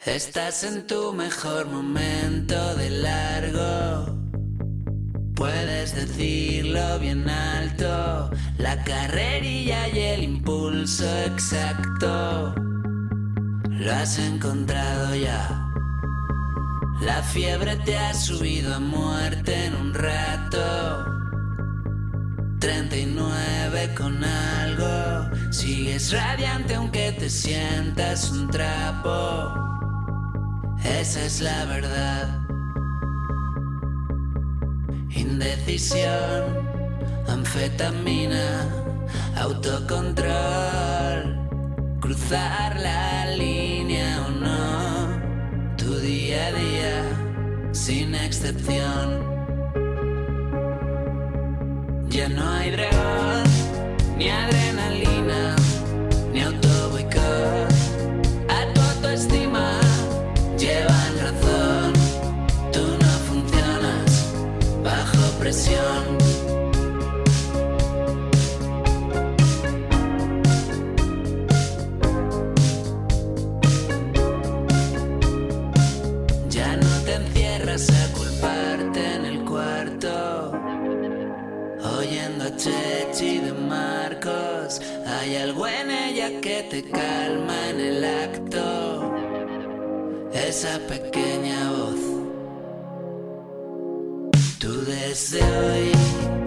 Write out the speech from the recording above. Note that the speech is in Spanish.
Estás en tu mejor momento de largo. Puedes decirlo bien alto, la carrerilla y el impulso exacto. Lo has encontrado ya. La fiebre te ha subido a muerte en un rato. 39 con algo. Sigues radiante aunque te sientas un trapo. Esa es la verdad. Indecisión, anfetamina, autocontrol. Cruzar la línea o no. Tu día a día, sin excepción. Ya no hay dragón, ni adrenalina, ni autoboicot. A tu autoestima llevan razón. Tú no funcionas bajo presión. Ya no te encierras a culparte en el cuarto, oyendo a Chechi de Marcos. Hay algo en ella que te calma en el acto. Esa pequeña voz. Tú desde hoy